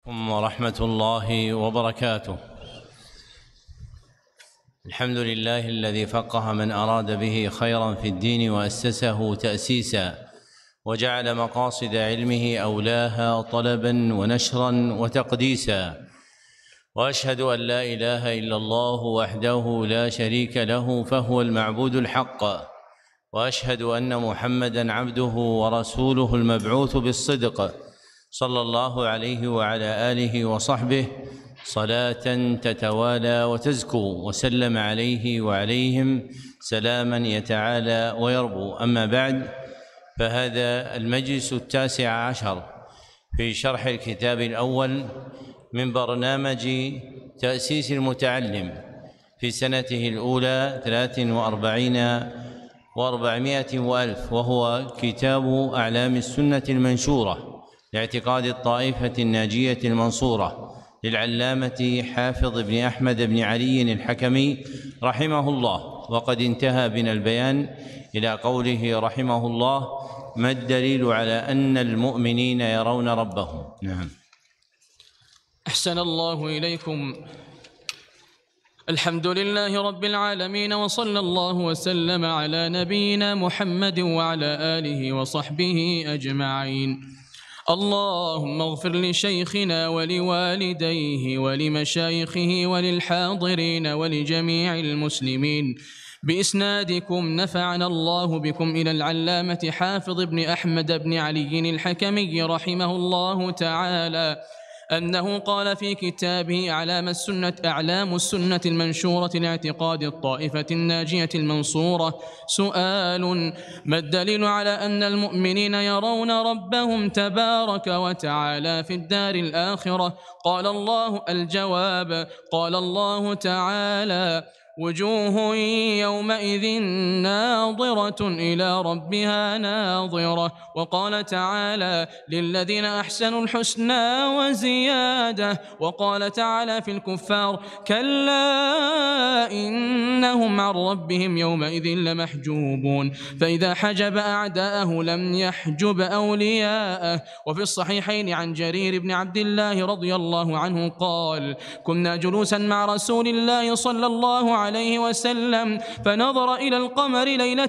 ورحمة الله وبركاته. الحمد لله الذي فقه من أراد به خيرا في الدين وأسسه تأسيسا، وجعل مقاصد علمه أولاها طلبا ونشرا وتقديسا، وأشهد أن لا إله إلا الله وحده لا شريك له فهو المعبود الحق، وأشهد أن محمدًا عبده ورسوله المبعوث بالصدق، صلى الله عليه وعلى آله وصحبه صلاة تتوالى وتزكو، وسلم عليه وعليهم سلاما يتعالى ويربو. أما بعد، فهذا المجلس 19 في شرح الكتاب الأول من برنامج تأسيس المتعلم في سنته الأولى 43 و400 وألف، وهو كتاب أعلام السنة المنشورة لاعتقاد الطائفة الناجية المنصورة للعلامة حافظ بن أحمد بن علي الحكمي رحمه الله. وقد انتهى بنا البيان إلى قوله رحمه الله: ما الدليل على أن المؤمنين يرون ربهم؟ نعم. أحسن الله إليكم. الحمد لله رب العالمين، وصلى الله وسلم على نبينا محمد وعلى آله وصحبه أجمعين. اللهم اغفر لشيخنا ولوالديه ولمشايخه وللحاضرين ولجميع المسلمين. بإسنادكم نفعنا الله بكم إلى العلامة حافظ بن أحمد بن علي الحكمي رحمه الله تعالى أنه قال في كتابه أعلام السنة المنشورة لاعتقاد الطائفة الناجية المنصورة: سؤال: ما الدليل على أن المؤمنين يرون ربهم تبارك وتعالى في الدار الآخرة؟ قال الله: الجواب: قال الله تعالى: وجوه يومئذ ناظرة إلى ربها ناظرة. وقال تعالى: للذين أحسنوا الحسنى وزيادة. وقال تعالى في الكفار: كلا إنهم عن ربهم يومئذ لمحجوبون. فإذا حجب أعداءه لم يحجب أولياءه. وفي الصحيحين عن جرير بن عبد الله رضي الله عنه قال: كنا جلوسا مع رسول الله صلى الله عليه وسلم فنظر إلى القمر ليلة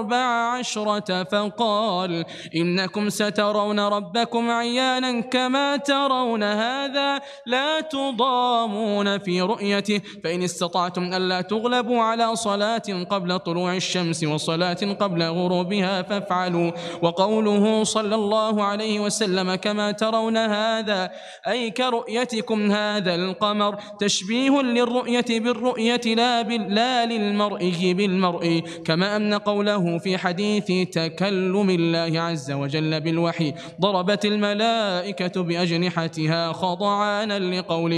14 فقال: إنكم سترون ربكم عيانا كما ترون هذا، لا تضامون في رؤيته، فإن استطعتم ألا تغلبوا على صلاة قبل طلوع الشمس وصلاة قبل غروبها فافعلوا. وقوله صلى الله عليه وسلم كما ترون هذا أي كرؤيتكم هذا القمر تشبيه للرؤية بالرؤية لا للمرء بالمرء، كما أن قوله في حديث تكلم الله عز وجل بالوحي: ضربت الملائكة بأجنحتها خضعانا لقوله،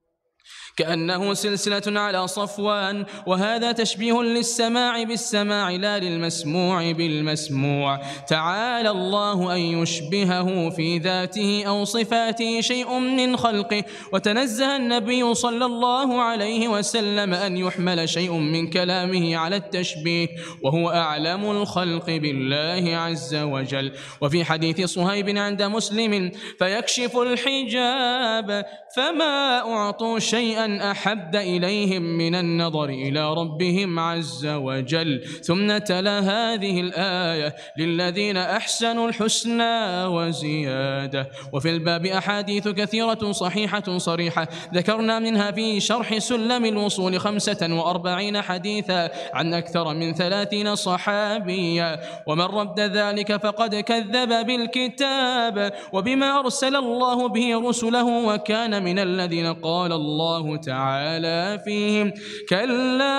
كأنه سلسلة على صفوان. وهذا تشبيه للسماع بالسماع لا للمسموع بالمسموع. تعالى الله أن يشبهه في ذاته أو صفاته شيء من خلقه، وتنزه النبي صلى الله عليه وسلم أن يحمل شيء من كلامه على التشبيه، وهو أعلم الخلق بالله عز وجل. وفي حديث صهيب عند مسلم: فيكشف الحجاب فما أعطوا شيئا أحب إليهم من النظر إلى ربهم عز وجل. ثم تلا هذه الآية: للذين أحسنوا الحسنى وزيادة. وفي الباب أحاديث كثيرة صحيحة صريحة، ذكرنا منها في شرح سلم الوصول 45 حديثا عن أكثر من 30 صحابيا. ومن رد ذلك فقد كذب بالكتاب وبما أرسل الله به رسله، وكان من الذين قال الله تعالى فيهم: كلا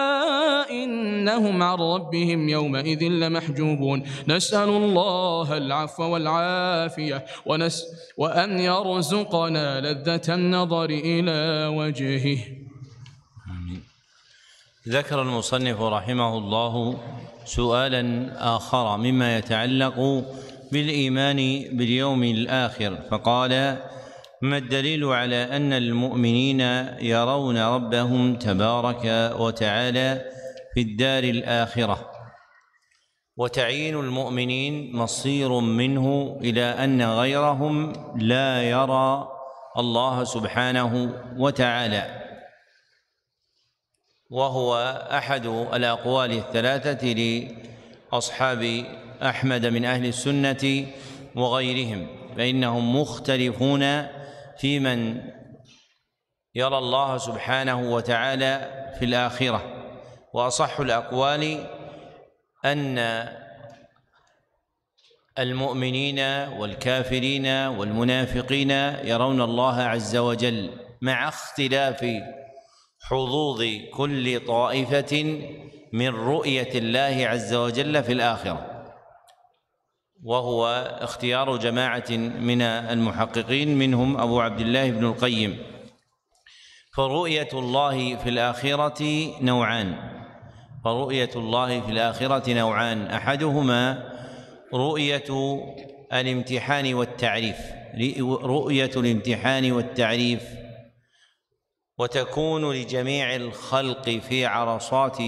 إنهم عن ربهم يومئذ لمحجوبون. نسأل الله العفو والعافية وأن يرزقنا لذة النظر إلى وجهه. ذكر المصنف رحمه الله سؤالا آخر مما يتعلق بالإيمان باليوم الآخر، فقال: ما الدليل على أن المؤمنين يرون ربهم تبارك وتعالى في الدار الآخرة؟ وتعيين المؤمنين مصير منه إلى أن غيرهم لا يرى الله سبحانه وتعالى، وهو أحد الأقوال الثلاثة لأصحاب أحمد من أهل السنة وغيرهم، فإنهم مختلفون في من يرى الله سبحانه وتعالى في الآخرة. وأصح الأقوال أن المؤمنين والكافرين والمنافقين يرون الله عز وجل، مع اختلاف حظوظ كل طائفة من رؤية الله عز وجل في الآخرة، وهو اختيار جماعة من المحققين منهم أبو عبد الله بن القيم. فرؤية الله في الآخرة نوعان، أحدهما رؤية الامتحان والتعريف، وتكون لجميع الخلق في عرصات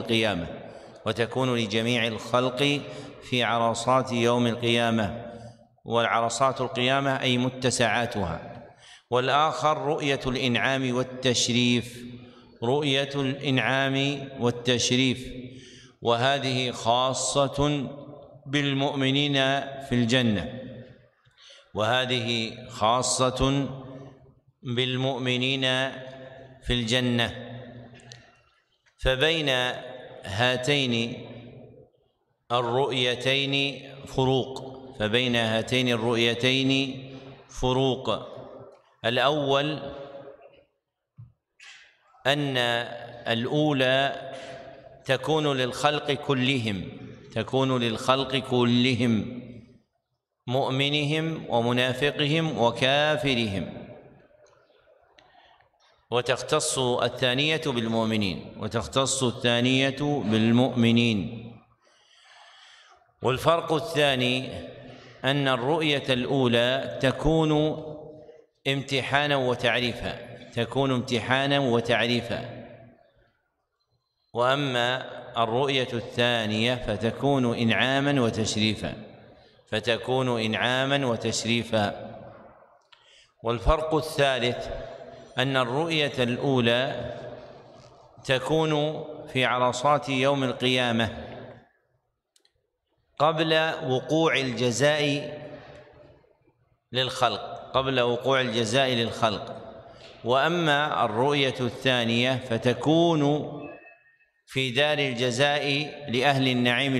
يوم القيامة، والعرصات القيامة أي متسعاتها. والآخر رؤية الإنعام والتشريف، وهذه خاصة بالمؤمنين في الجنة. فبين هاتين الرؤيتين فروق. الأول أن الأولى تكون للخلق كلهم، مؤمنهم ومنافقهم وكافرهم، وتختص الثانية بالمؤمنين. والفرق الثاني أن الرؤية الأولى تكون امتحانا وتعريفا، وأما الرؤية الثانية فتكون إنعاما وتشريفا. والفرق الثالث أن الرؤية الأولى تكون في عرصات يوم القيامة قبل وقوع الجزاء للخلق، وأما الرؤية الثانية فتكون في دار الجزاء لأهل النعيم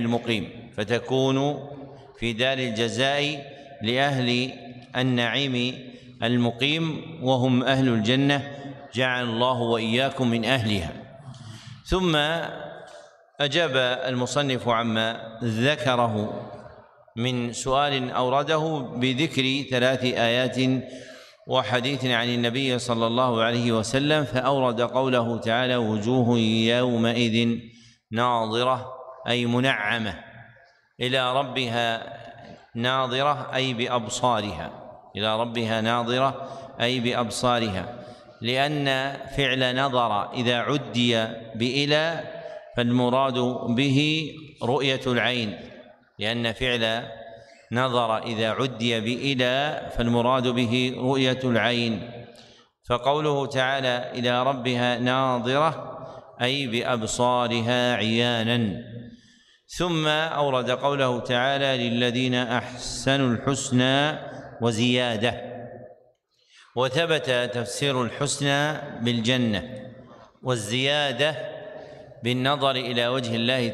المقيم، وهم أهل الجنة، جعل الله وإياكم من أهلها. ثم أجاب المصنف عما ذكره من سؤال أورده بذكر 3 آيات وحديث عن النبي صلى الله عليه وسلم، فأورد قوله تعالى: وجوه يومئذ ناظرة، أي منعمة، إلى ربها ناظرة أي بأبصارها، لأن فعل نظر إذا عدي بإلى فالمراد به رؤية العين، فقوله تعالى إلى ربها ناظرة أي بأبصارها عيانا. ثم أورد قوله تعالى: للذين أحسنوا الحسنى وزيادة. وثبت تفسير الحسنى بالجنة، والزيادة بالنظر إلى وجه الله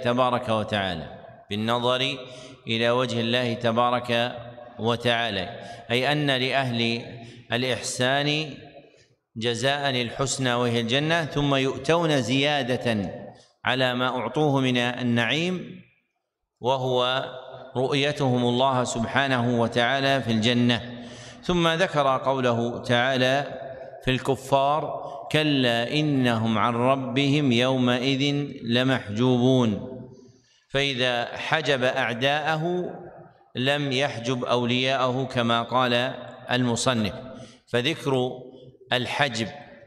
تبارك وتعالى، أي أن لأهل الإحسان جزاء الحسنى وهي الجنة، ثم يؤتون زيادة على ما أعطوه من النعيم، وهو رؤيتهم الله سبحانه وتعالى في الجنة. ثم ذكر قوله تعالى في الكفار: كلا إنهم عن ربهم يومئذ لمحجوبون. فإذا حجب أعداءه لم يحجب أولياءه كما قال المصنف. فذكر الحجب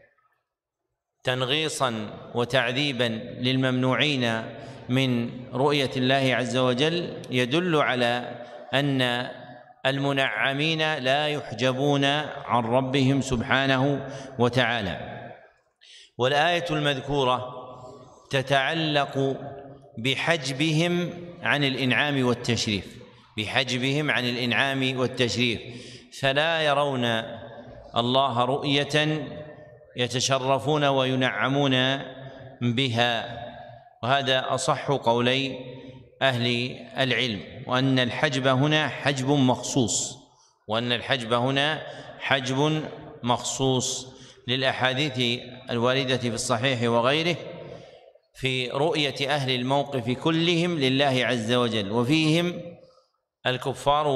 تنغيصا وتعذيبا للممنوعين من رؤية الله عز وجل يدل على أن المنعمين لا يحجبون عن ربهم سبحانه وتعالى. والآية المذكورة تتعلق بحجبهم عن الإنعام والتشريف، بحجبهم عن الإنعام والتشريف، فلا يرون الله رؤية يتشرفون وينعمون بها. وهذا أصح قولي أهل العلم، وأن الحجب هنا حجب مخصوص، وأن الحجب هنا حجب مخصوص للأحاديث الواردة في الصحيح وغيره في رؤية أهل الموقف كلهم لله عز وجل، وفيهم الكفار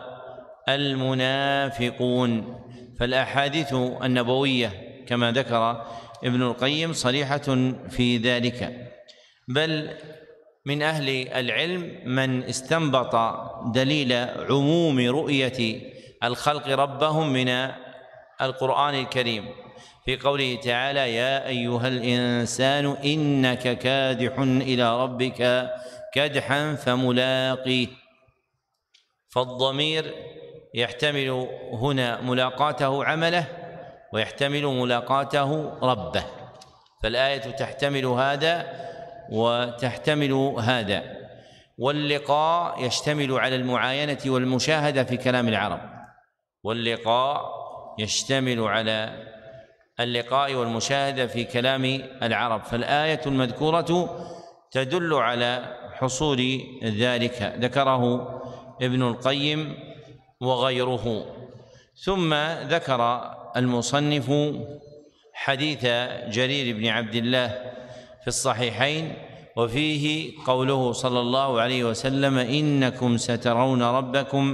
والمنافقون. فالأحاديث النبوية كما ذكر ابن القيم صريحة في ذلك، بل من أهل العلم من استنبط دليل عموم رؤية الخلق ربهم من القرآن الكريم في قوله تعالى: يا أيها الإنسان إنك كادح إلى ربك كدحا فملاقيه. فالضمير يحتمل هنا ملاقاته عمله، ويحتمل ملاقاته ربه، فالآية تحتمل هذا وتحتمل هذا. واللقاء يشتمل على المعاينة والمشاهدة في كلام العرب، واللقاء يشتمل على اللقاء والمشاهدة في كلام العرب، فالآية المذكورة تدل على حصول ذلك، ذكره ابن القيم وغيره. ثم ذكر المصنف حديث جرير بن عبد الله في الصحيحين، وفيه قوله صلى الله عليه وسلم: إنكم سترون ربكم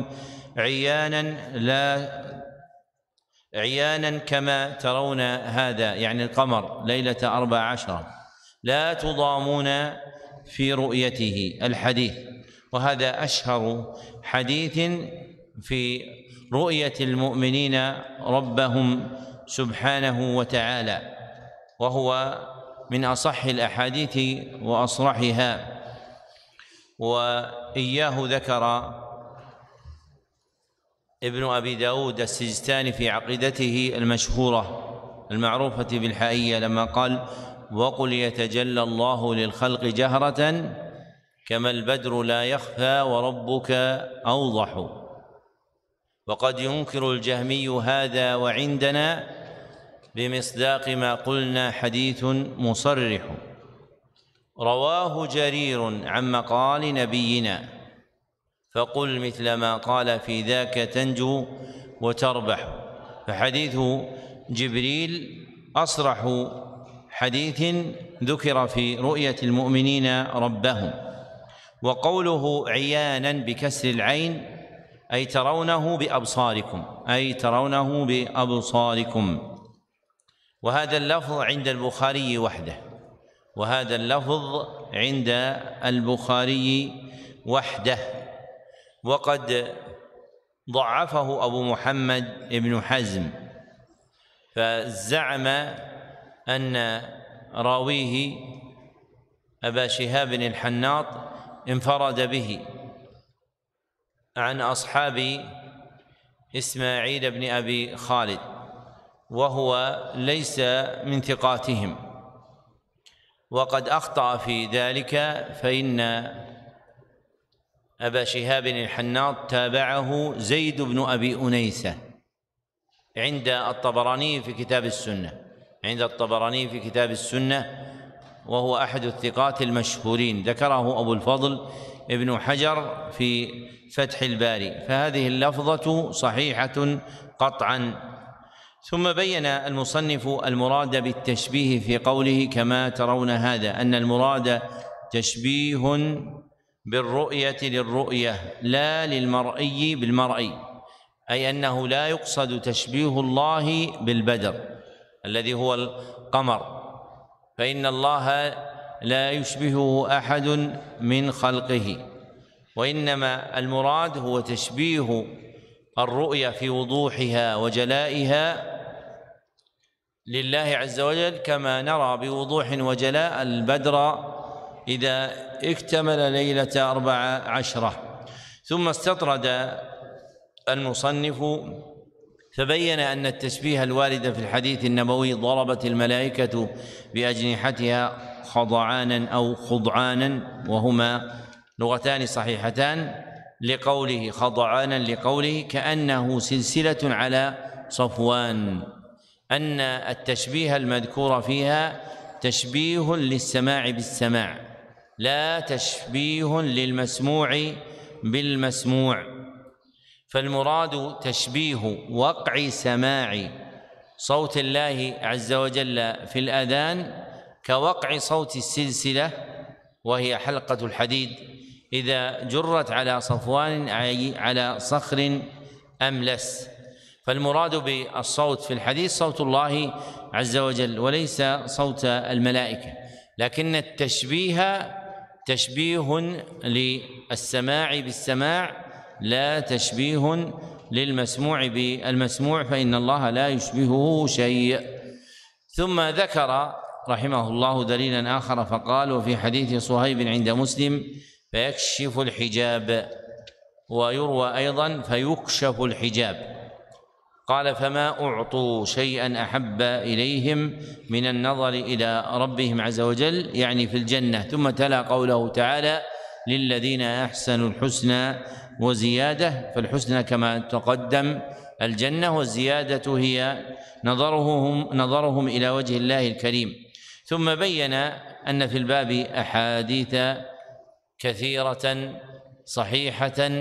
عيانا كما ترون هذا، يعني القمر ليلة 14، لا تضامون في رؤيته. الحديث، وهذا أشهر حديث في رؤية المؤمنين ربهم سبحانه وتعالى، وهو من أصح الأحاديث وأصرحها. وإياه ذكر ابن أبي داود السجستاني في عقيدته المشهورة المعروفة بالحائية لما قال: وقل يتجلى الله للخلق جهرة كما البدر لا يخفى وربك أوضح. وقد ينكر الجهمي هذا وعندنا بمصداق ما قلنا حديث مصرح. رواه جرير عن مقال نبينا، فقل مثل ما قال في ذاك تنجو وتربح. فحديث جبريل أصرح حديث ذكر في رؤية المؤمنين ربهم. وقوله عيانا بكسر العين أي ترونه بأبصاركم، أي ترونه بأبصاركم. وهذا اللفظ عند البخاري وحده، وهذا اللفظ عند البخاري وحده. وقد ضعفه أبو محمد ابن حزم، فزعم أن راويه أبا شهاب الحناط انفرد به عن أصحاب إسماعيل بن أبي خالد، وهو ليس من ثقاتهم، وقد أخطأ في ذلك، فإن أبا شهاب الحناط تابعه زيد بن أبي أنيسة عند الطبراني في كتاب السنة، عند الطبراني في كتاب السنة، وهو أحد الثقات المشهورين، ذكره أبو الفضل ابن حجر في فتح الباري، فهذه اللفظة صحيحة قطعا. ثم بين المصنف المراد بالتشبيه في قوله كما ترون هذا، أن المراد تشبيه بالرؤية للرؤية لا للمرئي بالمرئي، أي أنه لا يقصد تشبيه الله بالبدر الذي هو القمر، فإن الله لا يشبهه أحد من خلقه، وإنما المراد هو تشبيه الرؤية في وضوحها وجلائها لله عز وجل، كما نرى بوضوح وجلاء البدر إذا اكتمل ليلة 14. ثم استطرد المصنف فبين أن التشبيه الوارد في الحديث النبوي ضربت الملائكة بأجنحتها خضعانا أو خضعانا، وهما لغتان صحيحتان، لقوله خضعانا لقوله كأنه سلسلة على صفوان، أن التشبيه المذكور فيها تشبيه للسماع بالسماع، لا تشبيه للمسموع بالمسموع، فالمراد تشبيه وقع سماع صوت الله عز وجل في الأذان كوقع صوت السلسلة، وهي حلقة الحديد إذا جرت على صفوان أي على صخر أملس. فالمراد بالصوت في الحديث صوت الله عز وجل وليس صوت الملائكة، لكن التشبيه تشبيه للسماع بالسماع لا تشبيه للمسموع بالمسموع، فإن الله لا يشبهه شيء. ثم ذكر رحمه الله دليلا آخر فقال: وفي حديث صهيب عند مسلم: فيكشف الحجاب، ويروى أيضا: فيكشف الحجاب. قال: فما أعطوا شيئا أحب إليهم من النظر إلى ربهم عز وجل، يعني في الجنة. ثم تلا قوله تعالى: للذين أحسنوا الحسنى وزيادة، فالحسنى كما تقدم الجنة، والزيادة هي نظرهم إلى وجه الله الكريم. ثم بين أن في الباب أحاديث كثيرة صحيحة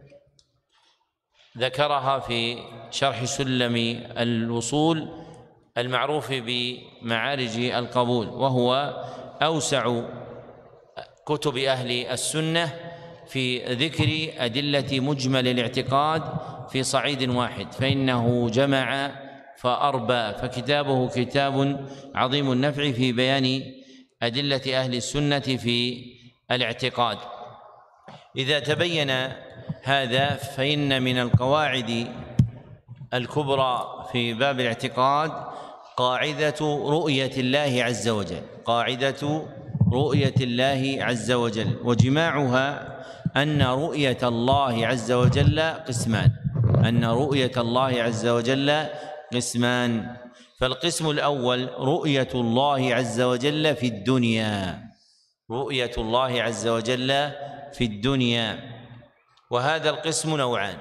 ذكرها في شرح سلم الوصول المعروف بمعارج القبول، وهو أوسع كتب أهل السنة في ذكر أدلة مجمل الاعتقاد في صعيد واحد، فإنه جمع فأربى، فكتابه كتاب عظيم النفع في بيان أدلة أهل السنة في الاعتقاد. إذا تبين هذا فإن من القواعد الكبرى في باب الاعتقاد قاعدة رؤية الله عز وجل، قاعدة رؤية الله عز وجل، وجماعها أن رؤية الله عز وجل قسمان، أن رؤية الله عز وجل قسمان. فالقسم الأول رؤية الله عز وجل في الدنيا، رؤية الله عز وجل في الدنيا، وهذا القسم نوعان،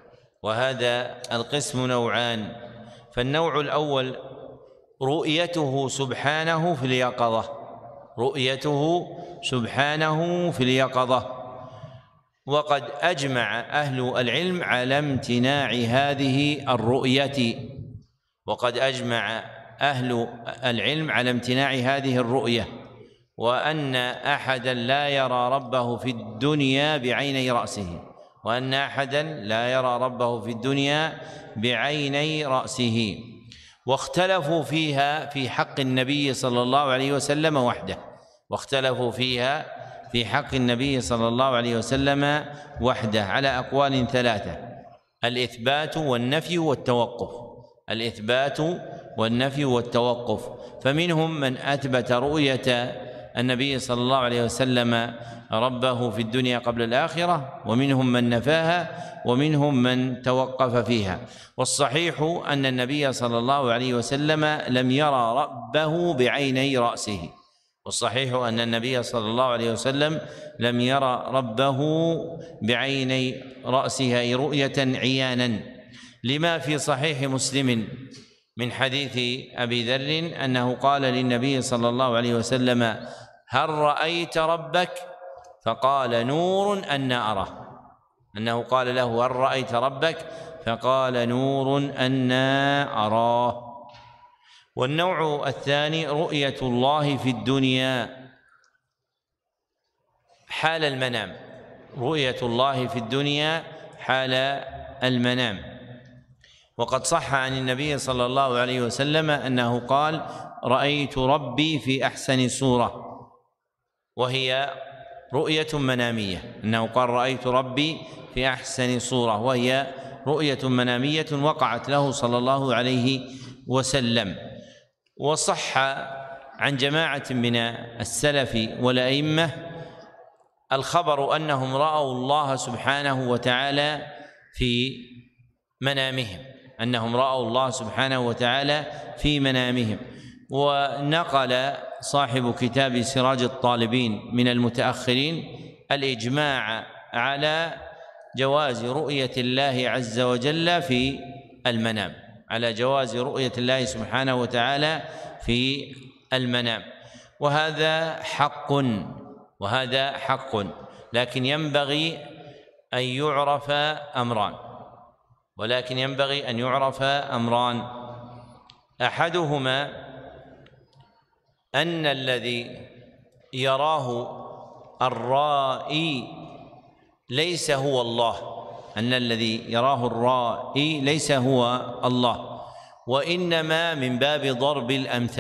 فالنوع الأول رؤيته سبحانه في اليقظة، رؤيته سبحانه في اليقظة، وقد أجمع أهل العلم على امتناع هذه الرؤية، وقد أجمع أهل العلم على امتناع هذه الرؤية، وأن أحدا لا يرى ربه في الدنيا بعيني رأسه، وأن أحدا لا يرى ربه في الدنيا بعيني رأسه. واختلفوا فيها في حق النبي صلى الله عليه وسلم وحده، واختلفوا فيها في حق النبي صلى الله عليه وسلم وحده على أقوال ثلاثة: الإثبات والنفي والتوقف، الإثبات والنفي والتوقف. فمنهم من أثبت رؤية النبي صلى الله عليه وسلم ربه في الدنيا قبل الآخرة، ومنهم من نفاها، ومنهم من توقف فيها. والصحيح أن النبي صلى الله عليه وسلم لم يرى ربه بعيني رأسه، والصحيح أن النبي صلى الله عليه وسلم لم يرى ربه بعيني رأسه أي رؤية عيانا، لما في صحيح مسلم من حديث أبي ذر أنه قال للنبي صلى الله عليه وسلم: هل رأيت ربك؟ فقال: نور أنا أراه، أنه قال له: هل رأيت ربك؟ فقال: نور أنا أراه. والنوع الثاني رؤية الله في الدنيا حال المنام، رؤية الله في الدنيا حال المنام. وقد صح عن النبي صلى الله عليه وسلم أنه قال: رأيت ربي في أحسن صورة، وهي رؤية منامية، أنه قال: رأيت ربي في أحسن صورة، وهي رؤية منامية وقعت له صلى الله عليه وسلم. وصح عن جماعة من السلف والأئمة الخبر أنهم رأوا الله سبحانه وتعالى في منامهم، أنهم رأوا الله سبحانه وتعالى في منامهم. ونقل صاحب كتاب سراج الطالبين من المتأخرين الإجماع على جواز رؤية الله عز وجل في المنام، على جواز رؤية الله سبحانه وتعالى في المنام، وهذا حق، لكن ينبغي أن يعرف أمران، أحدهما أن الذي يراه الرائي ليس هو الله، وإنما من باب ضرب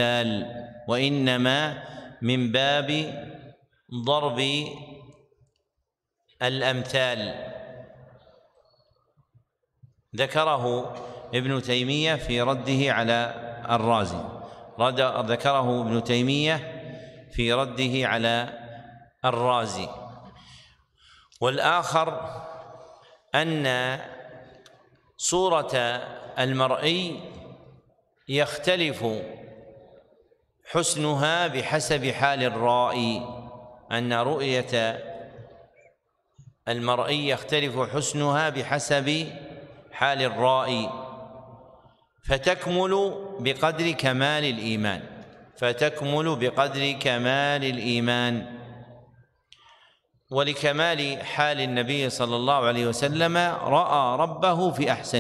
الأمثال، ذكره ابن تيمية في رده على الرازي. والآخر أن صورة المرئي يختلف حسنها بحسب حال الرائي، أن رؤية المرئي يختلف حسنها بحسب حال الرائي، فتكمل بقدر كمال الإيمان. ولكمال حال النبي صلى الله عليه وسلم رأى ربه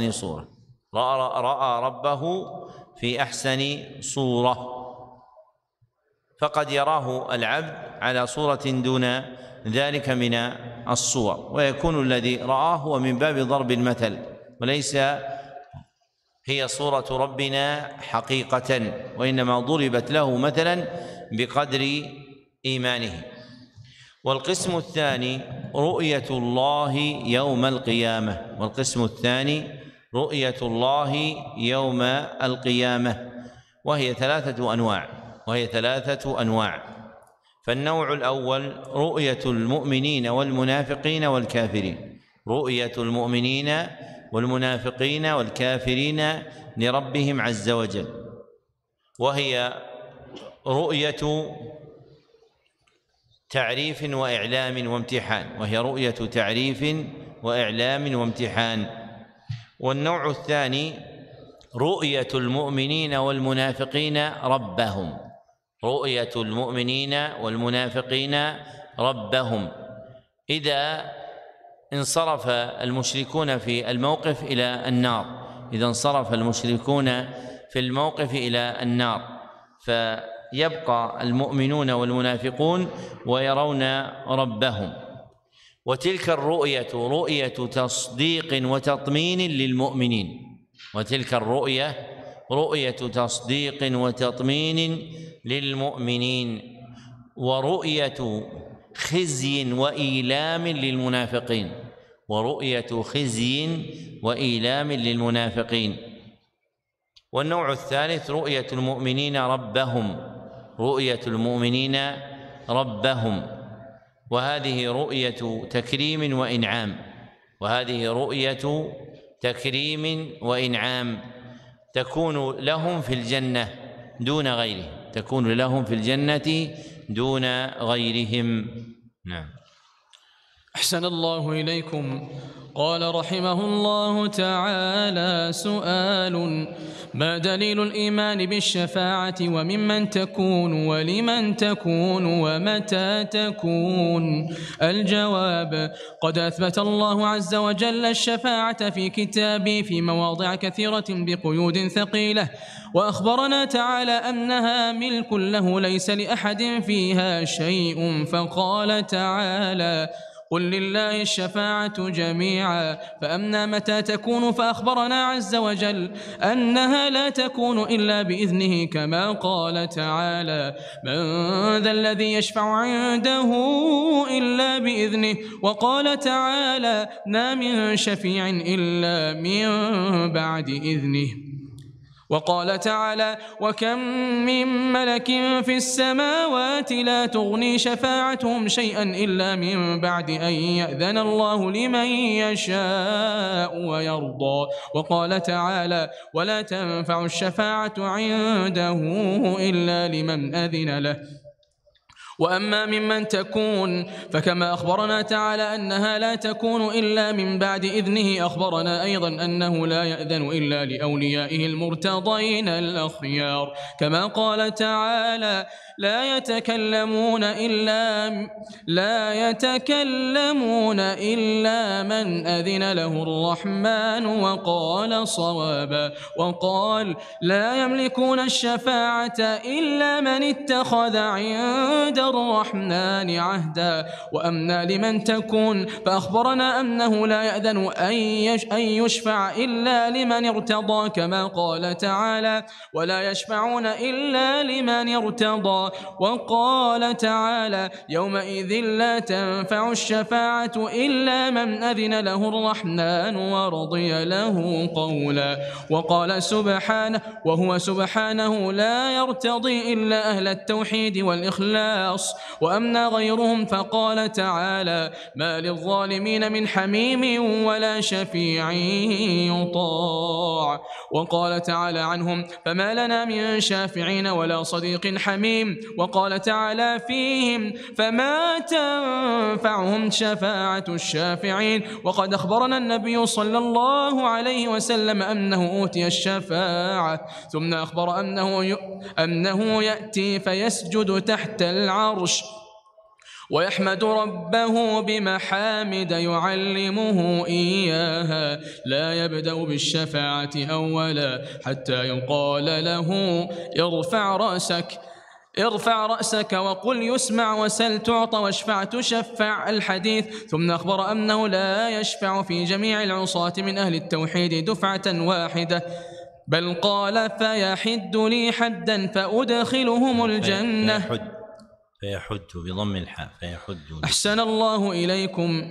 في أحسن صورة، فقد يراه العبد على صورة دون ذلك من الصور، ويكون الذي رآه هو من باب ضرب المثل، وليس هي صورة ربنا حقيقة، وإنما ضربت له مثلا بقدر إيمانه. والقسم الثاني رؤية الله يوم القيامة، وهي ثلاثة أنواع. فالنوع الأول رؤية المؤمنين والكافرين لربهم عز وجل، وهي رؤية تعريف وإعلام وامتحان. والنوع الثاني رؤية المؤمنين والمنافقين ربهم إذا انصرف المشركون في الموقف إلى النار، فيبقى المؤمنون والمنافقون ويرون ربهم. وتلك الرؤية رؤية تصديق وتطمين للمؤمنين، ورؤية خزي وإيلام للمنافقين. والنوع الثالث رؤية المؤمنين ربهم، وهذه رؤية تكريم وإنعام، تكون لهم في الجنة دون غيرهم. نعم. أحسن الله إليكم. قال رحمه الله تعالى: سؤال: ما دليل الإيمان بالشفاعة، وممن تكون، ولمن تكون، ومتى تكون؟ الجواب: قد أثبت الله عز وجل الشفاعة في كتابه في مواضع كثيرة بقيود ثقيلة، وأخبرنا تعالى أنها ملك له ليس لأحد فيها شيء، فقال تعالى: قل لله الشفاعة جميعا. فأما متى تكون فأخبرنا عز وجل أنها لا تكون إلا بإذنه، كما قال تعالى: من ذا الذي يشفع عنده إلا بإذنه. وقال تعالى: ما من شفيع إلا من بعد إذنه. وقال تعالى: وكم من ملك في السماوات لا تغني شفاعتهم شيئا إلا من بعد أن يأذن الله لمن يشاء ويرضى. وقال تعالى: ولا تنفع الشفاعة عنده إلا لمن أذن له. وأما ممن تكون فكما أخبرنا تعالى أنها لا تكون إلا من بعد إذنه، أخبرنا أيضا أنه لا يأذن إلا لأوليائه المرتضين الأخيار، كما قال تعالى: لا يتكلمون إلا من أذن له الرحمن وقال صوابا. وقال: لا يملكون الشفاعة إلا من اتخذ عند الرحمن عهدا. وأما لمن تكون فأخبرنا أنه لا يأذن أن يشفع إلا لمن ارتضى، كما قال تعالى: ولا يشفعون إلا لمن ارتضى. وقال تعالى: يومئذ لا تنفع الشفاعة إلا من أذن له الرحمن ورضي له قولا. وقال سبحانه: وهو سبحانه لا يرتضي إلا أهل التوحيد والإخلاص. وأما غيرهم فقال تعالى: ما للظالمين من حميم ولا شفيع يطاع. وقال تعالى عنهم: فما لنا من شافعين ولا صديق حميم. وقال تعالى فيهم: فما تنفعهم شفاعة الشافعين. وقد أخبرنا النبي صلى الله عليه وسلم أنه أوتي الشفاعة، ثم أخبر أنه يأتي فيسجد تحت العرش ويحمد ربه بمحامد يعلمه إياها، لا يبدأ بالشفاعة أولا حتى يقال له: ارفع رأسك وقل يسمع وسل تعطى واشفع تشفع، الحديث. ثم أخبر أنه لا يشفع في جميع العصاة من أهل التوحيد دفعة واحدة، بل قال: فيحد لي حدا فأدخلهم الجنة. فيحد بضم الحاء، فيحد. أحسن الله إليكم.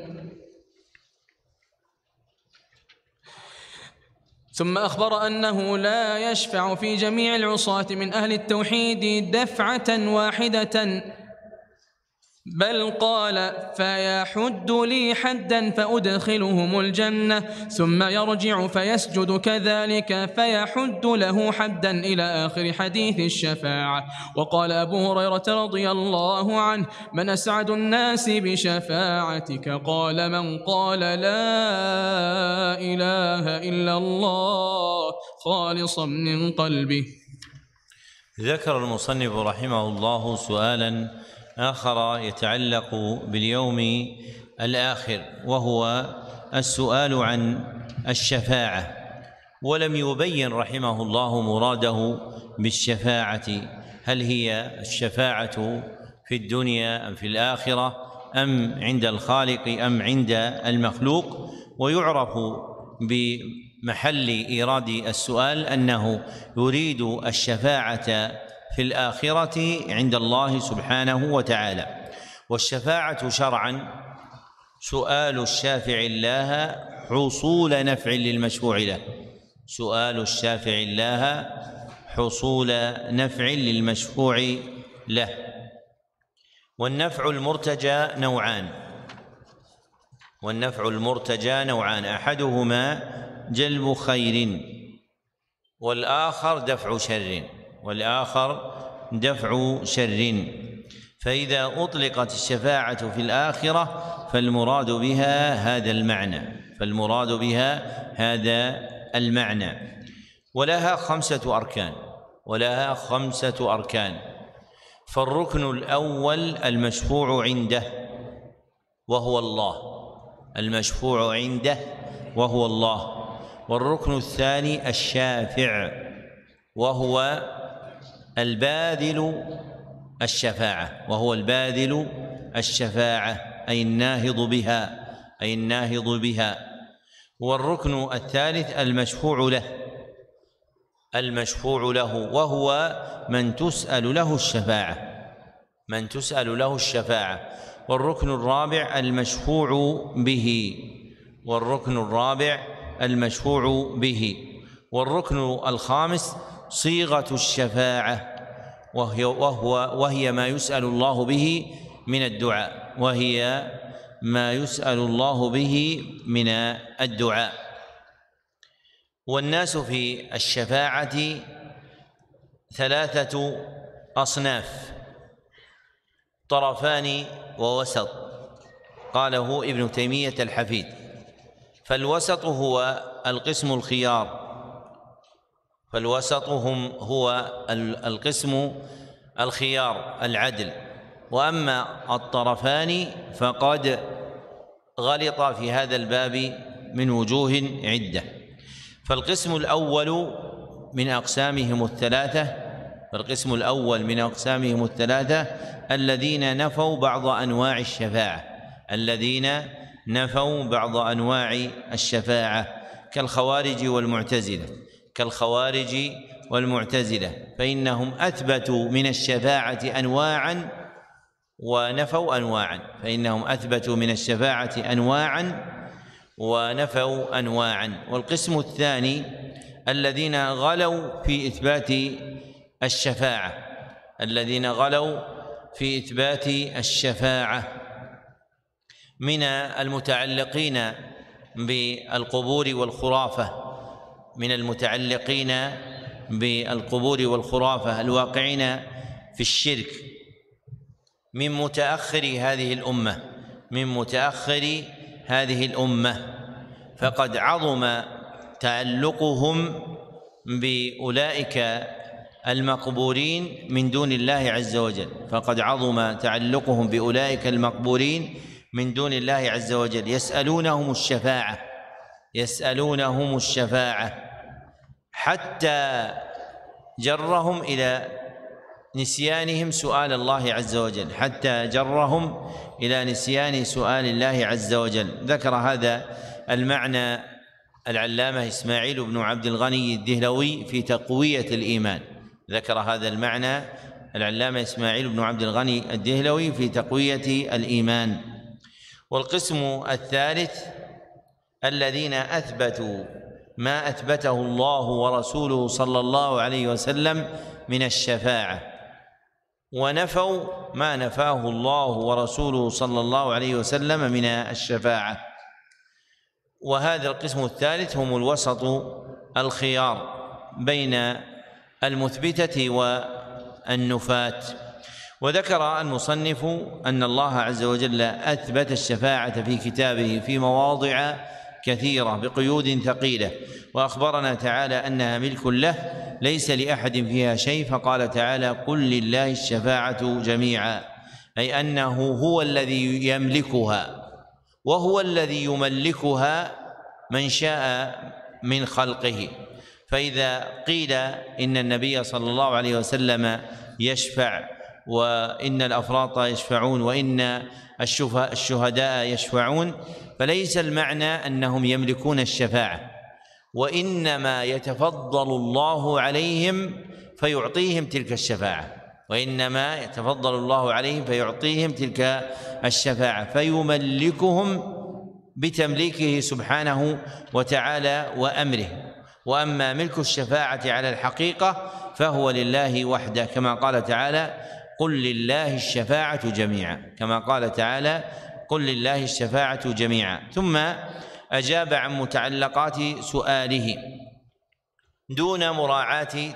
ثم أخبر أنه لا يشفع في جميع العصاة من أهل التوحيد دفعة واحدة، بل قال: فيحد لي حدا فأدخلهم الجنة، ثم يرجع فيسجد كذلك فيحد له حدا إلى آخر حديث الشفاعة. وقال أبو هريرة رضي الله عنه: من أسعد الناس بشفاعتك؟ قال: من قال لا إله إلا الله خالصا من قلبه. ذكر المصنف رحمه الله سؤالا آخر يتعلق باليوم الآخر، وهو السؤال عن الشفاعة، ولم يبين رحمه الله مراده بالشفاعة، هل هي الشفاعة في الدنيا أم في الآخرة أم عند الخالق أم عند المخلوق. ويعرف بمحل إيراد السؤال أنه يريد الشفاعة في الآخرة عند الله سبحانه وتعالى. والشفاعة شرعا سؤال الشافع الله حصول نفع للمشفوع له، سؤال الشافع الله حصول نفع للمشفوع له. والنفع المرتجى نوعان، أحدهما جلب خير والآخر دفع شر. فإذا أطلقت الشفاعة في الآخرة فالمراد بها هذا المعنى. ولها خمسة أركان. فالركن الأول المشفوع عنده وهو الله، والركن الثاني الشافع وهو الباذل الشفاعة أي الناهض بها. والركن الثالث المشفوع له وهو من تسأل له الشفاعة. والركن الرابع المشفوع به. والركن الخامس صيغة الشفاعة، وهي ما يسأل الله به من الدعاء، وهي ما يسأل الله به من الدعاء. والناس في الشفاعة ثلاثة أصناف: طرفان ووسط، قاله ابن تيمية الحفيد. فالوسط هو القسم الخيار، هو القسم الخيار العدل. وأما الطرفان فقد غلط في هذا الباب من وجوه عدة. فالقسم الأول من أقسامهم الثلاثة الذين نفوا بعض أنواع الشفاعة كالخوارج والمعتزلة، فإنهم أثبتوا من الشفاعة أنواعا ونفوا أنواعا. والقسم الثاني الذين غلوا في إثبات الشفاعة من المتعلقين بالقبور والخرافة الواقعين في الشرك من متأخر هذه الأمة، فقد عظم تعلقهم بأولئك المقبورين من دون الله عز وجل، يسألونهم الشفاعة حتى جرهم إلى نسيانهم سؤال الله عز وجل. ذكر هذا المعنى العلامة إسماعيل بن عبد الغني الدهلوي في تقوية الإيمان. والقسم الثالث الذين أثبتوا ما أثبته الله ورسوله صلى الله عليه وسلم من الشفاعة، ونفوا ما نفاه الله ورسوله صلى الله عليه وسلم من الشفاعة. وهذا القسم الثالث هم الوسط الخيار بين المثبتة والنفاة. وذكر المصنف أن الله عز وجل أثبت الشفاعة في كتابه في مواضع كثيرة بقيود ثقيلة، وأخبرنا تعالى أنها ملك له ليس لأحد فيها شيء، فقال تعالى: قل لله الشفاعة جميعا، أي أنه هو الذي يملكها، وهو الذي يملكها من شاء من خلقه. فإذا قيل إن النبي صلى الله عليه وسلم يشفع، وإن الأفراط يشفعون، وإن الشهداء يشفعون، فليس المعنى أنهم يملكون الشفاعة، وإنما يتفضل الله عليهم فيعطيهم تلك الشفاعة، فيملكهم بتمليكه سبحانه وتعالى وأمره. وأما ملك الشفاعة على الحقيقة فهو لله وحده، كما قال تعالى: قل لله الشفاعة جميعا. ثم أجاب عن متعلقات سؤاله دون مراعاة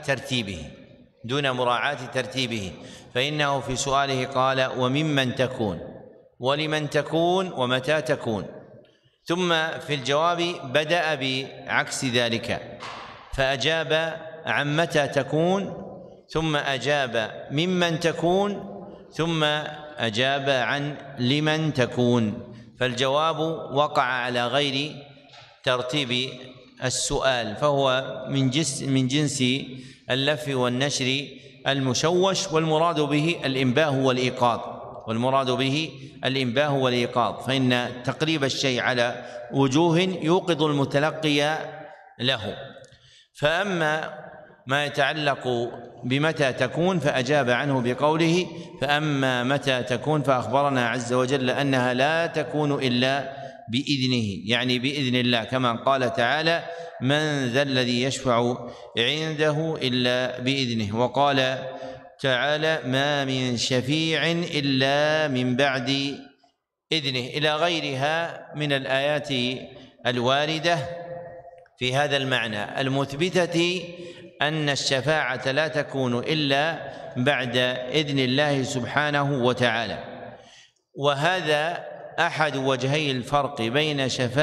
ترتيبه، فإنه في سؤاله قال: وممن تكون، ولمن تكون، ومتى تكون. ثم في الجواب بدأ بعكس ذلك، فأجاب عن متى تكون، ثم أجاب ممن تكون، ثم أجاب عن لمن تكون. فالجواب وقع على غير ترتيب السؤال، فهو من جنس اللف والنشر المشوش، والمراد به الإنباه والإيقاظ، فإن تقريب الشيء على وجوه يوقظ المتلقي له. فأما ما يتعلق بمتى تكون فأجاب عنه بقوله: فأما متى تكون فأخبرنا عز وجل أنها لا تكون إلا بإذنه، يعني بإذن الله، كما قال تعالى: من ذا الذي يشفع عنده إلا بإذنه. وقال تعالى: ما من شفيع إلا من بعد إذنه، إلى غيرها من الآيات الواردة في هذا المعنى المثبتة أن الشفاعة لا تكون إلا بعد إذن الله سبحانه وتعالى. وهذا أحد وجهي الفرق بين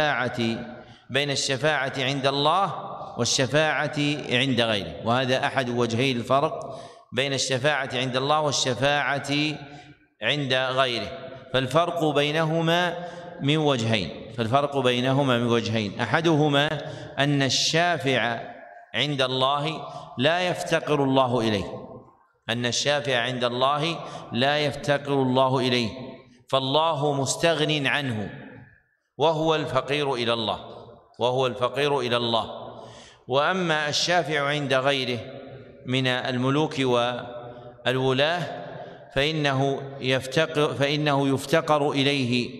الشفاعة عند الله والشفاعة عند غيره، وهذا أحد وجهي الفرق بين الشفاعة عند الله والشفاعة عند غيره. فالفرق بينهما من وجهين، أحدهما أن الشافع عند الله لا يفتقر الله إليه، فالله مستغن عنه وهو الفقير إلى الله. وأما الشافع عند غيره من الملوك والولاة فإنه يفتقر إليه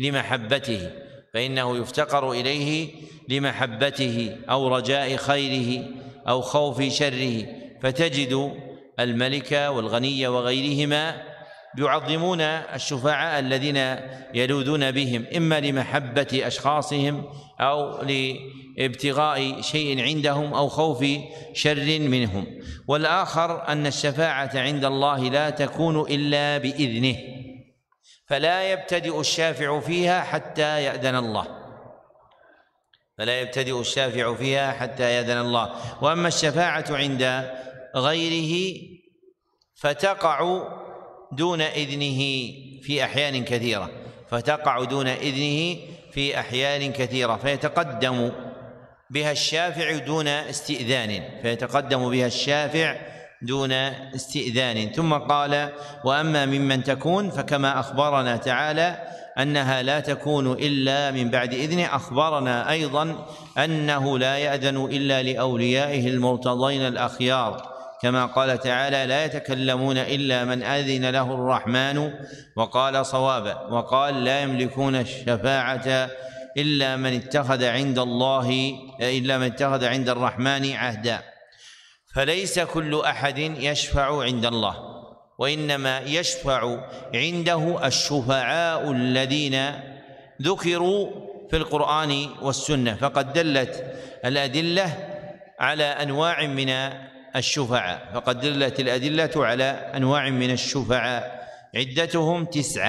لمحبته أو رجاء خيره أو خوف شره، فتجد الملك والغني وغيرهما يعظمون الشفعاء الذين يلوذون بهم، إما لمحبة أشخاصهم أو لابتغاء شيء عندهم أو خوف شر منهم. والآخر أن الشفاعة عند الله لا تكون إلا بإذنه، فلا يبتدئ الشافع فيها حتى يأذن الله. وأما الشفاعة عند غيره فتقع دون إذنه في أحيان كثيرة، فيتقدم بها الشافع دون استئذان. ثم قال: وأما ممن تكون، فكما أخبرنا تعالى أنها لا تكون إلا من بعد إذنه، أخبرنا أيضا أنه لا يأذن إلا لأوليائه المرتضين الأخيار، كما قال تعالى: لا يتكلمون إلا من أذن له الرحمن وقال صوابا. وقال: لا يملكون الشفاعة إلا من اتخذ عند الرحمن عهدا. فليس كل أحد يشفع عند الله، وإنما يشفع عنده الشفعاء الذين ذكروا في القرآن والسنة، فقد دلت الأدلة على أنواع من الشفعاء، عدتهم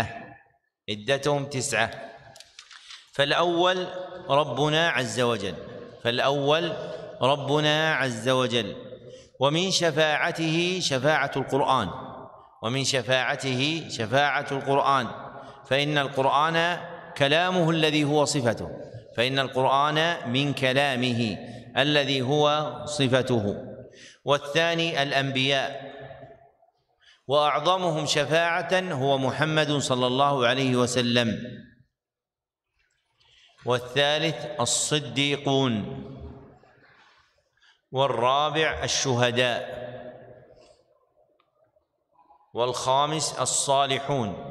تسعة. فالأول ربنا عز وجل، ومن شفاعته شفاعة القرآن، فإن القرآن كلامه الذي هو صفته، فإن القرآن من كلامه الذي هو صفته. والثاني الأنبياء، وأعظمهم شفاعة هو محمد صلى الله عليه وسلم. والثالث الصديقون. والرابع الشهداء. والخامس الصالحون.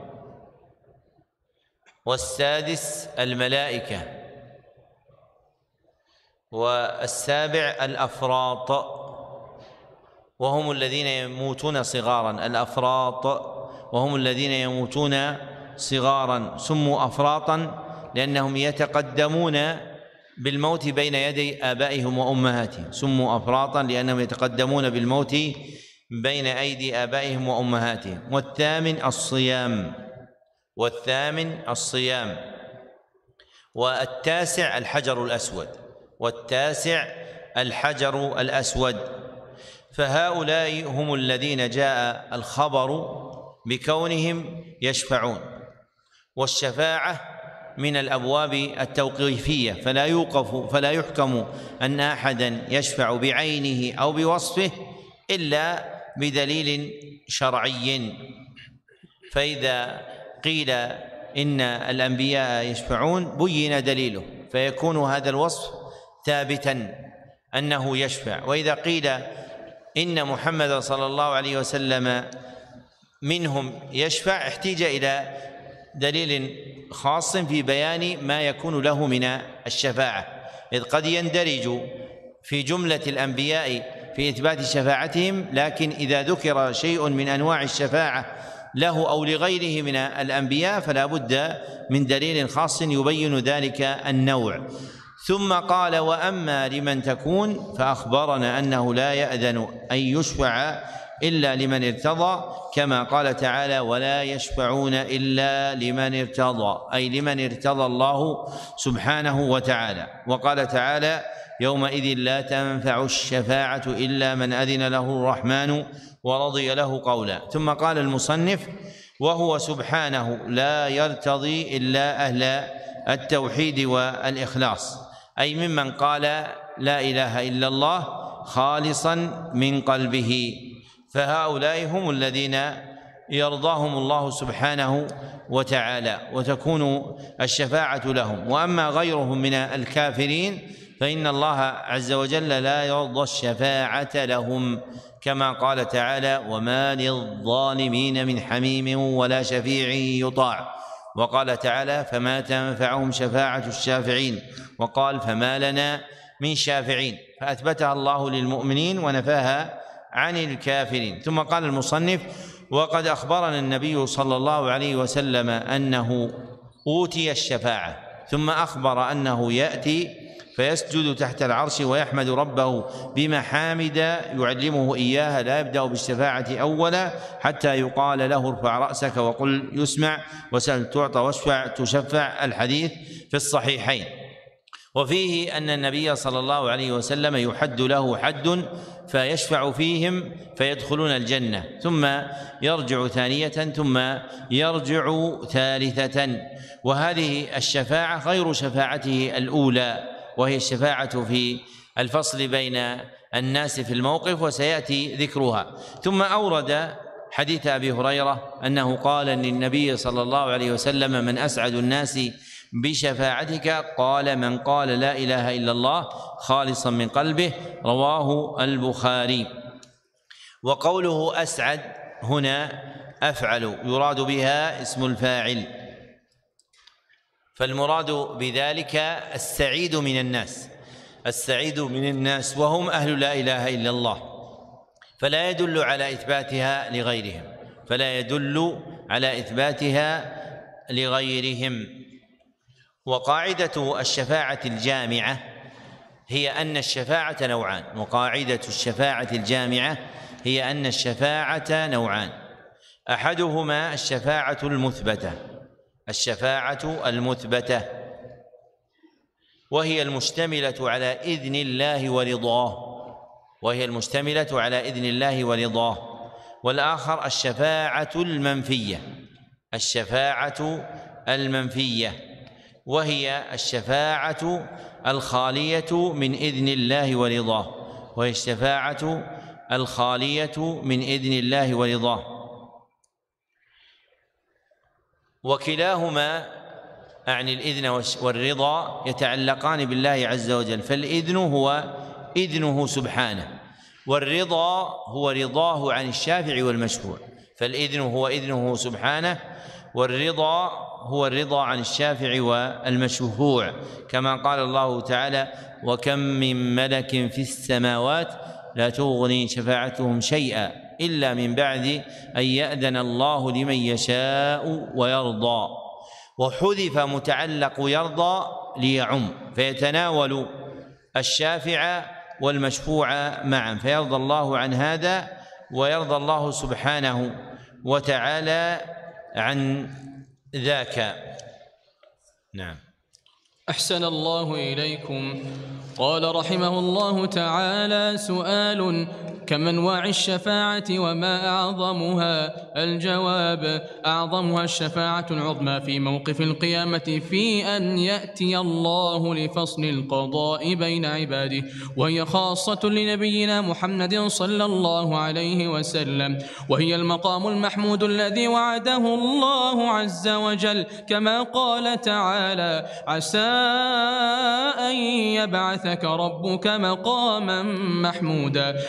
والسادس الملائكة. والسابع الأفراط، وهم الذين يموتون صغارا، سموا أفراطا لأنهم يتقدمون بالموت بين يدي آبائهم وأمهاتهم، سموا أفراطا لأنهم يتقدمون بالموت بين أيدي آبائهم وأمهاتهم. والثامن الصيام. والتاسع الحجر الأسود. فهؤلاء هم الذين جاء الخبر بكونهم يشفعون. والشفاعة من الأبواب التوقيفية، فلا يحكم أن أحدا يشفع بعينه أو بوصفه إلا بدليل شرعي. فإذا قيل إن الأنبياء يشفعون بين دليله، فيكون هذا الوصف ثابتا أنه يشفع. وإذا قيل إن محمد صلى الله عليه وسلم منهم يشفع، احتيج إلى دليل خاص في بيان ما يكون له من الشفاعة، إذ قد يندرج في جملة الأنبياء في إثبات شفاعتهم، لكن إذا ذكر شيء من أنواع الشفاعة له أو لغيره من الأنبياء فلا بد من دليل خاص يبين ذلك النوع. ثم قال: وأما لمن تكون، فأخبرنا أنه لا يأذن أن يشفع إلا لمن ارتضى، كما قال تعالى: ولا يشفعون إلا لمن ارتضى، أي لمن ارتضى الله سبحانه وتعالى. وقال تعالى: يومئذ لا تنفع الشفاعة إلا من أذن له الرحمن ورضي له قولا. ثم قال المصنف: وهو سبحانه لا يرتضي إلا أهل التوحيد والإخلاص، أي ممن قال لا إله إلا الله خالصا من قلبه، فهؤلاء هم الذين يرضاهم الله سبحانه وتعالى وتكون الشفاعة لهم. وأما غيرهم من الكافرين فإن الله عز وجل لا يرضى الشفاعة لهم، كما قال تعالى: وما للظالمين من حميم ولا شفيع يطاع. وقال تعالى: فما تنفعهم شفاعة الشافعين. وقال: فما لنا من شافعين، فأثبتها الله للمؤمنين ونفاها عن الكافرين. ثم قال المصنف: وقد أخبرنا النبي صلى الله عليه وسلم أنه أوتي الشفاعة، ثم أخبر أنه يأتي فيسجد تحت العرش ويحمد ربه بمحامد يعلمه إياها، لا يبدأ بالشفاعة أولا حتى يقال له: ارفع رأسك وقل يسمع، وسل تعطى واشفع تشفع. الحديث في الصحيحين. وفيه أن النبي صلى الله عليه وسلم يحد له حد فيشفع فيهم فيدخلون الجنة، ثم يرجع ثانية، ثم يرجع ثالثة. وهذه الشفاعة غير شفاعته الأولى، وهي الشفاعة في الفصل بين الناس في الموقف، وسيأتي ذكرها. ثم أورد حديث أبي هريرة أنه قال للنبي صلى الله عليه وسلم: من أسعد الناس بشفاعتك؟ قال: من قال لا إله إلا الله خالصا من قلبه. رواه البخاري. وقوله أسعد هنا أفعل يراد بها اسم الفاعل، فالمراد بذلك السعيد من الناس، السعيد من الناس وهم أهل لا إله إلا الله، فلا يدل على إثباتها لغيرهم، فلا يدل على إثباتها لغيرهم. وقاعدة الشفاعة الجامعة هي أن الشفاعة نوعان، وقاعدة الشفاعة الجامعة هي أن الشفاعة نوعان: أحدهما الشفاعة المثبتة، الشفاعة المثبتة وهي المشتملة على إذن الله ورضاه، وهي المشتملة على إذن الله ورضاه. والآخر الشفاعة المنفية، الشفاعة المنفية وهي الشفاعة الخالية من إذن الله ورضاه، وهي الشفاعة الخالية من إذن الله ورضاه. وكلاهما أعني الإذن والرضا يتعلقان بالله عز وجل، فالإذن هو إذنه سبحانه، والرضا هو رضاه عن الشافع والمشفوع. فالإذن هو إذنه سبحانه، والرضا هو الرضا عن الشافع والمشفوع، كما قال الله تعالى: وكم من ملك في السماوات لا تغني شفاعتهم شيئا إلا من بعد أن يأذن الله لمن يشاء ويرضى. وحذف متعلق يرضى ليعم، فيتناول الشافع والمشفوع معا، فيرضى الله عن هذا ويرضى الله سبحانه وتعالى عن ذاك. نعم. أحسن الله إليكم. قال رحمه الله تعالى: سؤال: كم أنواع الشفاعة وما أعظمها؟ الجواب: أعظمها الشفاعة العظمى في موقف القيامة، في أن يأتي الله لفصل القضاء بين عباده، وهي خاصة لنبينا محمد صلى الله عليه وسلم، وهي المقام المحمود الذي وعده الله عز وجل، كما قال تعالى: عسى أن يبعثك ربك مقاما محمودا. وذلك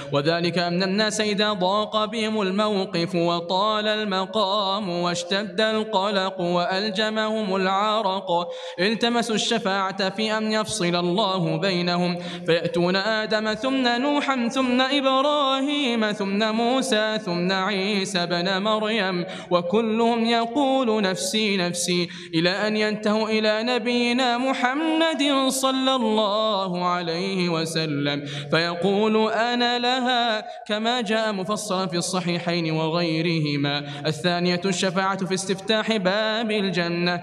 ذلك أن الناس إذا ضاق بهم الموقف وطال المقام واشتد القلق وألجمهم العرق التمسوا الشفاعة في أن يفصل الله بينهم، فيأتون آدم ثم نوحا ثم إبراهيم ثم موسى ثم عيسى بن مريم، وكلهم يقول نفسي نفسي، إلى أن ينتهوا إلى نبينا محمد صلى الله عليه وسلم فيقول أنا لها، كما جاء مفصلا في الصحيحين وغيرهما. الثانية الشفاعة في استفتاح باب الجنة،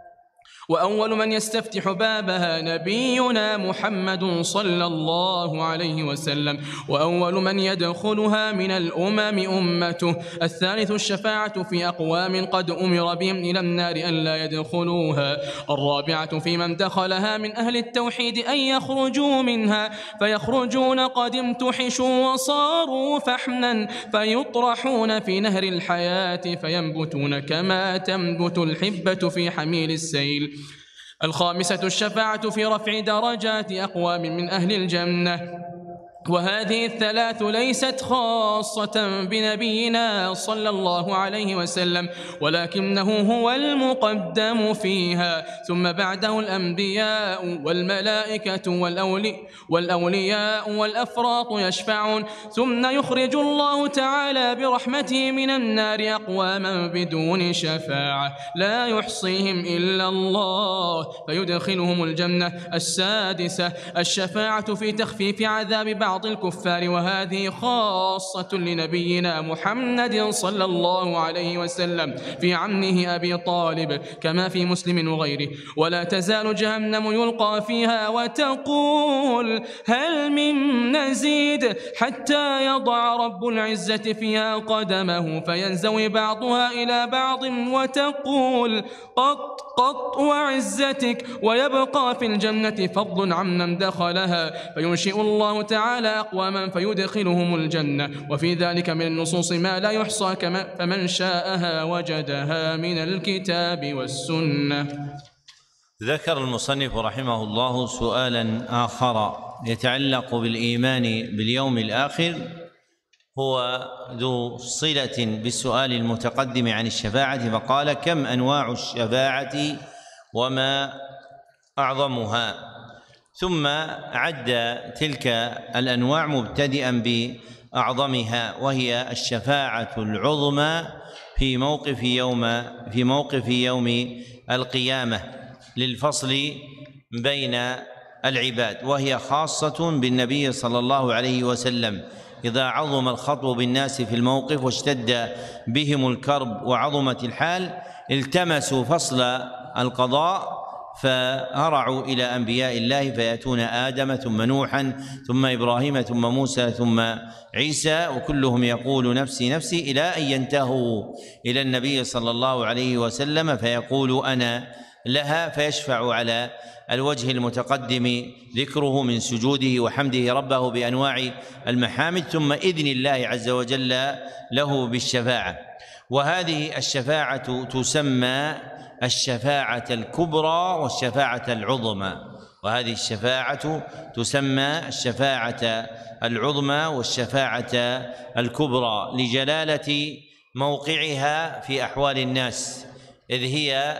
وأول من يستفتح بابها نبينا محمد صلى الله عليه وسلم، وأول من يدخلها من الأمم أمته. الثالث الشفاعة في أقوام قد أمر بهم إلى النار ألا يدخلوها. الرابعة في من دخلها من أهل التوحيد أن يخرجوا منها، فيخرجون قد امتحشوا وصاروا فحما، فيطرحون في نهر الحياة فينبتون كما تنبت الحبة في حميل السيل. الخامسة الشفاعة في رفع درجات أقوام من أهل الجنة، وهذه الثلاث ليست خاصة بنبينا صلى الله عليه وسلم، ولكنه هو المقدم فيها، ثم بعده الأنبياء والملائكة والأولياء والأفراط يشفعون، ثم يخرج الله تعالى برحمته من النار أقواما بدون شفاعة لا يحصيهم إلا الله فيدخلهم الجنة. السادسة الشفاعة في تخفيف عذاب بعض الكفار، وهذه خاصة لنبينا محمد صلى الله عليه وسلم في عمه أبي طالب كما في مسلم وغيره. ولا تزال جهنم يلقى فيها وتقول هل من مزيد، حتى يضع رب العزة فيها قدمه فينزوي بعضها إلى بعض وتقول قط قط وعزتك، ويبقى في الجنة فضل عمن دخلها، فينشئ الله تعالى أقواما فيدخلهم الجنة. وفي ذلك من النصوص ما لا يحصى، فمن شاءها وجدها من الكتاب والسنة. ذكر المصنف رحمه الله سؤالا آخر يتعلق بالإيمان باليوم الآخر، هو ذو صلة بالسؤال المتقدم عن الشفاعة، فقال كم أنواع الشفاعة وما أعظمها، ثم عد تلك الأنواع مبتدئا بأعظمها، وهي الشفاعة العظمى في موقف يوم القيامة للفصل بين العباد، وهي خاصة بالنبي صلى الله عليه وسلم. إذا عظم الخطب بالناس في الموقف واشتد بهم الكرب وعظمت الحال التمسوا فصل القضاء فهرعوا إلى أنبياء الله، فيأتون آدم ثم نوحا ثم إبراهيم ثم موسى ثم عيسى، وكلهم يقول نفسي نفسي، إلى أن ينتهوا إلى النبي صلى الله عليه وسلم فيقول أنا لها، فيشفع على الوجه المتقدم ذكره من سجوده وحمده ربه بأنواع المحامد، ثم إذن الله عز وجل له بالشفاعة. وهذه الشفاعة تسمى الشفاعة الكبرى والشفاعة العظمى، وهذه الشفاعة تسمى الشفاعة العظمى والشفاعة الكبرى لجلالة موقعها في أحوال الناس، إذ هي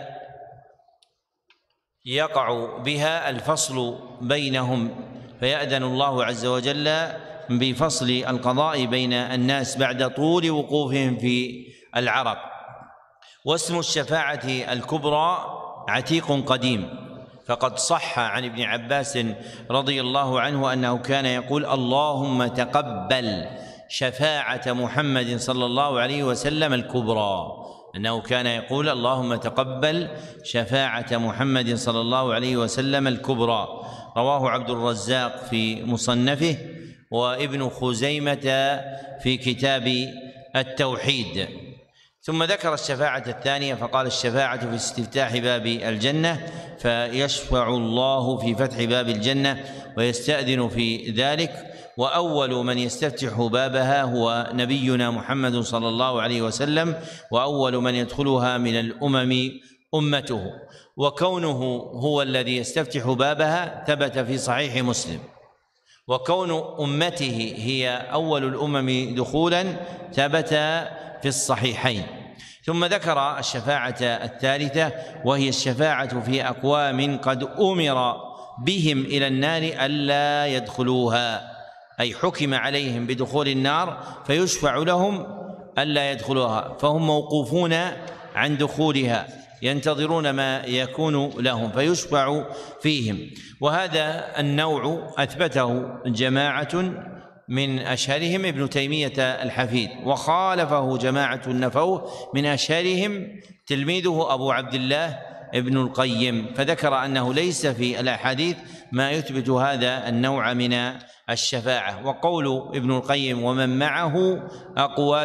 يقع بها الفصل بينهم، فيأذن الله عز وجل بفصل القضاء بين الناس بعد طول وقوفهم في العرق. واسم الشفاعة الكبرى عتيق قديم، فقد صح عن ابن عباس رضي الله عنه أنه كان يقول اللهم تقبل شفاعة محمد صلى الله عليه وسلم الكبرى، أنه كان يقول اللهم تقبل شفاعة محمد صلى الله عليه وسلم الكبرى. رواه عبد الرزاق في مصنفه وابن خزيمة في كتاب التوحيد. ثم ذكر الشفاعة الثانية فقال الشفاعة في استفتاح باب الجنة، فيشفع الله في فتح باب الجنة ويستأذن في ذلك، وأول من يستفتح بابها هو نبينا محمد صلى الله عليه وسلم، وأول من يدخلها من الأمم أمته، وكونه هو الذي يستفتح بابها ثبت في صحيح مسلم. وكون أمته هي أول الأمم دخولا ثبت في الصحيحين. ثم ذكر الشفاعة الثالثة وهي الشفاعة في أقوام قد أمر بهم إلى النار ألا يدخلوها، أي حكم عليهم بدخول النار فيشفع لهم ألا يدخلوها، فهم موقوفون عن دخولها ينتظرون ما يكون لهم فيشفع فيهم. وهذا النوع أثبته جماعة من أشهرهم ابن تيمية الحفيد، وخالفه جماعة نفوه من أشهرهم تلميذه أبو عبد الله ابن القيم، فذكر أنه ليس في الأحاديث ما يثبت هذا النوع من الشفاعة. وقول ابن القيم ومن معه أقوى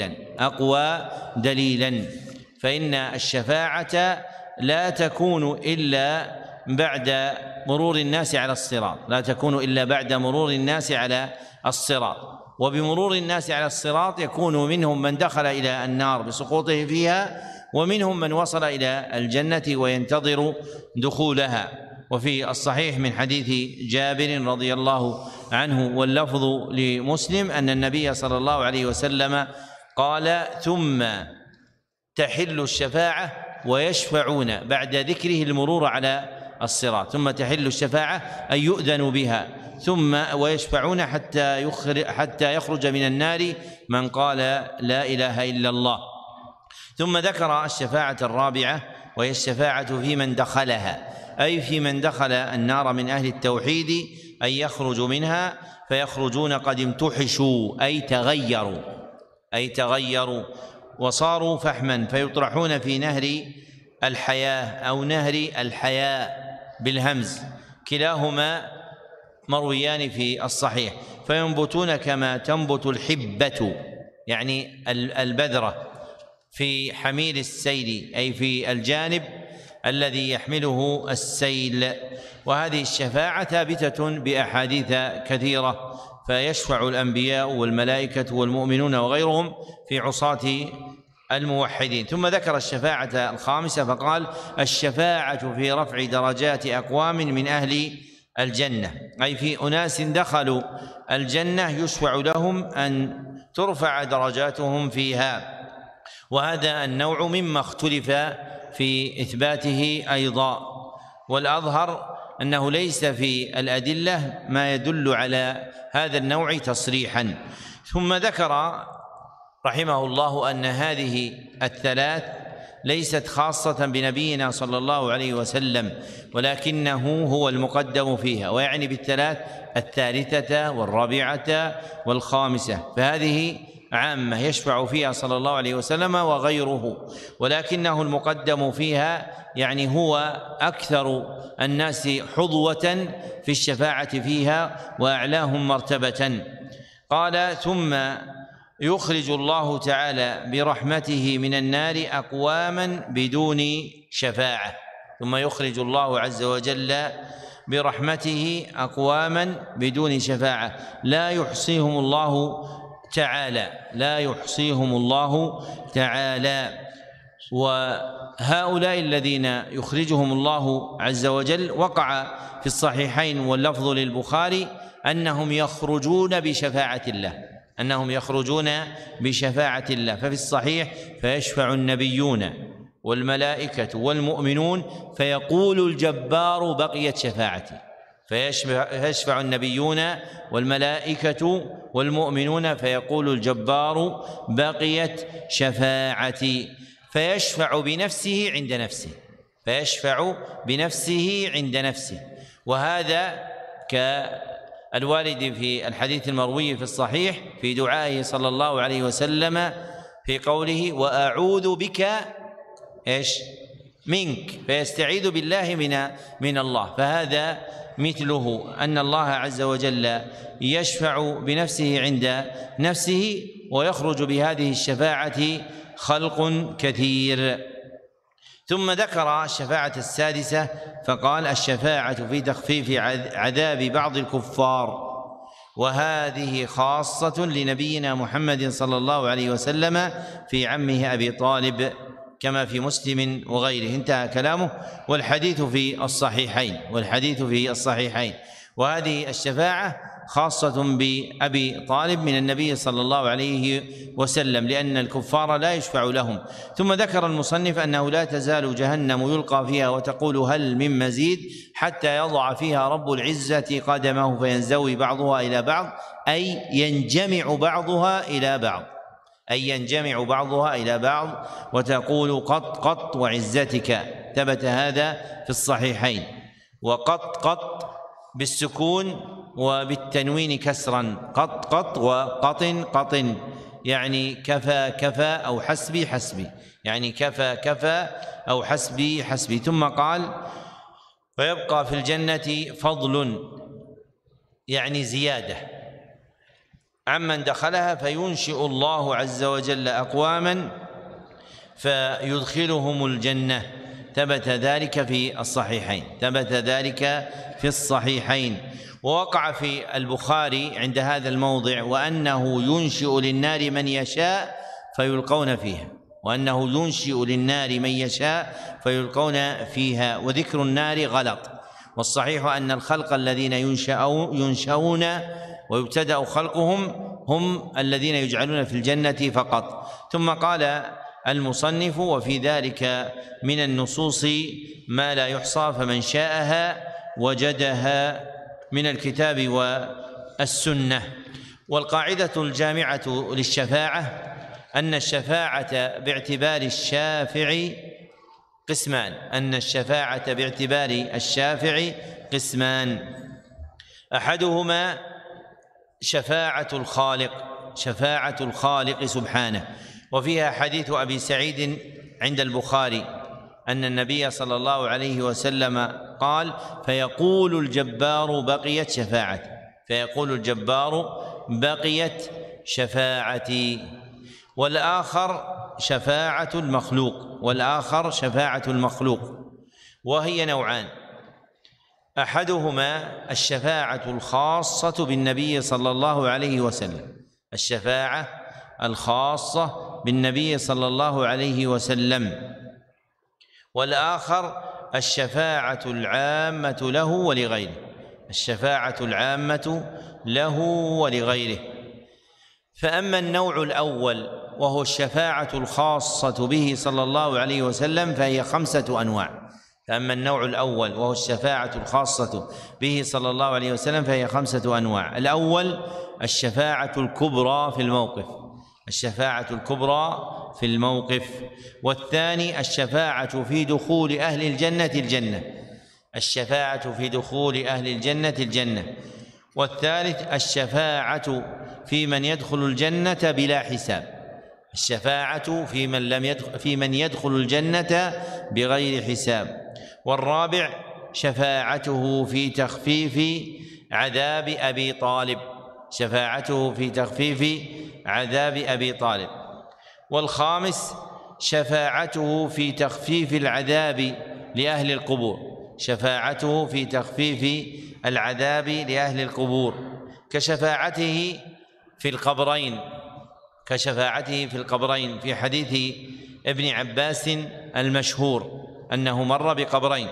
دليلا، فإن الشفاعة لا تكون إلا بعد مرور الناس على الصراط، وبمرور الناس على الصراط يكون منهم من دخل إلى النار بسقوطه فيها، ومنهم من وصل إلى الجنة وينتظر دخولها. وفي الصحيح من حديث جابر رضي الله عنه واللفظ لمسلم أن النبي صلى الله عليه وسلم قال: ثم تحل الشفاعة ويشفعون، بعد ذكره المرور على الصراط، ثم تحل الشفاعة أي يؤذن بها، ثم ويشفعون حتى يخرج من النار من قال لا إله إلا الله. ثم ذكر الشفاعة الرابعة وهي الشفاعة في من دخلها، أي في من دخل النار من أهل التوحيد، أي يخرج منها فيخرجون قد امتحشوا أي تغيروا وصاروا فحما، فيطرحون في نهر الحياة أو نهر الحياء بالهمز، كلاهما مرويان في الصحيح، فينبتون كما تنبت الحبة يعني البذرة في حميل السيل، أي في الجانب الذي يحمله السيل. وهذه الشفاعة ثابتة بأحاديث كثيرة، فيشفع الأنبياء والملائكة والمؤمنون وغيرهم في عصاة الموحدين. ثم ذكر الشفاعة الخامسة فقال: الشفاعة في رفع درجات أقوام من أهل الجنة، أي في أناس دخلوا الجنة يشفع لهم أن ترفع درجاتهم فيها. وهذا النوع مما اختلف في إثباته أيضا، والأظهر أنه ليس في الأدلة ما يدل على هذا النوع تصريحا. ثم ذكر رحمه الله أن هذه الثلاث ليست خاصة بنبينا صلى الله عليه وسلم، ولكنه هو المقدم فيها، ويعني بالثلاث الثالثة والرابعة والخامسة، فهذه عامة يشفع فيها صلى الله عليه وسلم وغيره، ولكنه المقدم فيها، يعني هو أكثر الناس حظوة في الشفاعة فيها وأعلاهم مرتبة. قال: ثم يخرج الله تعالى برحمته من النار أقواما بدون شفاعة، ثم يخرج الله عز وجل برحمته أقواما بدون شفاعة لا يحصيهم الله تعالى. وهؤلاء الذين يخرجهم الله عز وجل وقع في الصحيحين واللفظ للبخاري أنهم يخرجون بشفاعة الله، ففي الصحيح: فيشفع النبيون والملائكة والمؤمنون فيقول الجبار بقيت شفاعتي، فيشفع النبيون والملائكة والمؤمنون فيقول الجبار بقيت شفاعتي، فيشفع بنفسه عند نفسه. وهذا كالوارد في الحديث المروي في الصحيح في دعائه صلى الله عليه وسلم في قوله: وأعوذ بك منك، فيستعيذ بالله من الله. فهذا مثله أن الله عز وجل يشفع بنفسه عند نفسه، ويخرج بهذه الشفاعة خلق كثير. ثم ذكر الشفاعة السادسة فقال: الشفاعة في تخفيف عذاب بعض الكفار، وهذه خاصة لنبينا محمد صلى الله عليه وسلم في عمه أبي طالب كما في مسلم وغيره. انتهى كلامه، والحديث في الصحيحين. وهذه الشفاعة خاصة بأبي طالب من النبي صلى الله عليه وسلم، لأن الكفار لا يشفع لهم. ثم ذكر المصنف أنه لا تزال جهنم يلقى فيها وتقول هل من مزيد، حتى يضع فيها رب العزة قدمه فينزوي بعضها إلى بعض، أي ينجمع بعضها إلى بعض، أي ينجمع بعضها إلى بعض، وتقول قط قط وعزتك. ثبت هذا في الصحيحين. وقط قط بالسكون وبالتنوين كسرا، قط قط وقطن قطن، يعني كفى كفى أو حسبي حسبي، يعني كفى كفى أو حسبي حسبي. ثم قال ويبقى في الجنة فضل، يعني زيادة عمن دخلها، فينشئ الله عز وجل أقواما فيدخلهم الجنة. ثبت ذلك في الصحيحين، ثبت ذلك في الصحيحين. ووقع في البخاري عند هذا الموضع وأنه ينشئ للنار من يشاء فيلقون فيها، وأنه ينشئ للنار من يشاء فيلقون فيها، وذكر النار غلط. والصحيح أن الخلق الذين ينشؤون ويبتدأ خلقهم هم الذين يجعلون في الجنة فقط. ثم قال المصنف وفي ذلك من النصوص ما لا يحصى، فمن شاءها وجدها من الكتاب والسنة. والقاعدة الجامعة للشفاعة أن الشفاعة باعتبار الشافع قسمان، أن الشفاعة باعتبار الشافع قسمان. أحدهما شفاعة الخالق، شفاعة الخالق سبحانه، وفيها حديث أبي سعيد عند البخاري أن النبي صلى الله عليه وسلم قال فيقول الجبار بقيت شفاعتي، فيقول الجبار بقيت شفاعتي. والآخر شفاعة المخلوق، والآخر شفاعة المخلوق، وهي نوعان. أحدهما الشفاعة الخاصة بالنبي صلى الله عليه وسلم، الشفاعة الخاصة بالنبي صلى الله عليه وسلم. والآخر الشفاعة العامة له ولغيره، الشفاعة العامة له ولغيره. فأما النوع الأول وهو الشفاعة الخاصة به صلى الله عليه وسلم فهي 5 أنواع. فأما النوع الأول وهو الشفاعة الخاصة به صلى الله عليه وسلم فهي 5 أنواع. الأول الشفاعة الكبرى في الموقف، الشفاعة الكبرى في الموقف. والثاني الشفاعة في دخول أهل الجنة الجنة، الشفاعة في دخول أهل الجنة الجنة. والثالث الشفاعة في من يدخل الجنة بلا حساب، الشفاعة في من يدخل الجنة بغير حساب. والرابع شفاعته في تخفيف عذاب أبي طالب، شفاعته في تخفيف عذاب أبي طالب. والخامس شفاعته في تخفيف العذاب لأهل القبور، شفاعته في تخفيف العذاب لأهل القبور، كشفاعته في القبرين، كشفاعته في القبرين في حديث ابن عباس المشهور أنه مر بقبرين.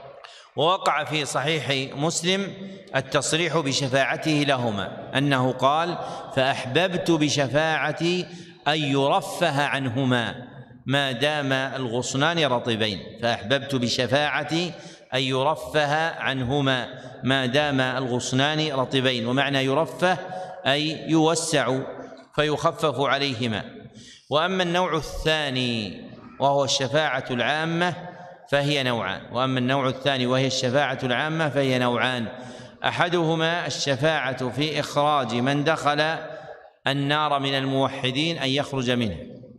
ووقع في صحيح مسلم التصريح بشفاعته لهما، أنه قال فأحببت بشفاعتي أن يرفه عنهما ما دام الغصنان رطبين، فأحببت بشفاعتي أن يرفه عنهما ما دام الغصنان رطبين. ومعنى يرفه أي يوسع فيخفف عليهما. وأما النوع الثاني وهو الشفاعة العامة فهي نوعان، وأما النوع الثاني وهي الشفاعة العامة فهي نوعان. أحدهما الشفاعة في إخراج من دخل النار من الموحدين أن يخرج منها،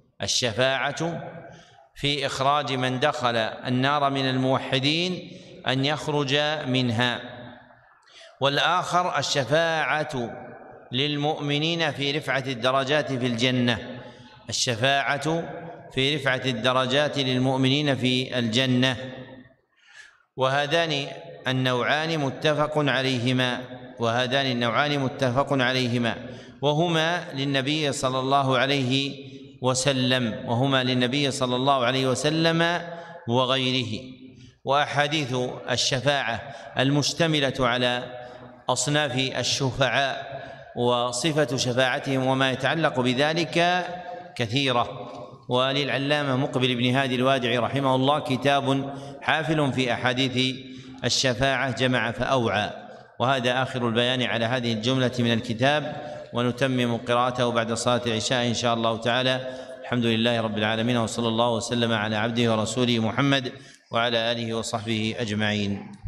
الشفاعة في إخراج من دخل النار من الموحدين أن يخرج منها. والآخر الشفاعة للمؤمنين في رفعة الدرجات في الجنة، الشفاعة في رفعة الدرجات للمؤمنين في الجنة. وهذان النوعان متفق عليهما، وهذان النوعان متفق عليهما، وهما للنبي صلى الله عليه وسلم، وهما للنبي صلى الله عليه وسلم وغيره. وأحاديث الشفاعة المشتملة على أصناف الشفعاء وصفة شفاعتهم وما يتعلق بذلك كثيرة. وللعلامة مقبل بن هادي الوادعي رحمه الله كتاب حافل في أحاديث الشفاعة جمع فأوعى. وهذا آخر البيان على هذه الجملة من الكتاب، ونتمم قراءته بعد صلاة العشاء إن شاء الله تعالى. الحمد لله رب العالمين، وصلى الله وسلم على عبده ورسوله محمد وعلى آله وصحبه أجمعين.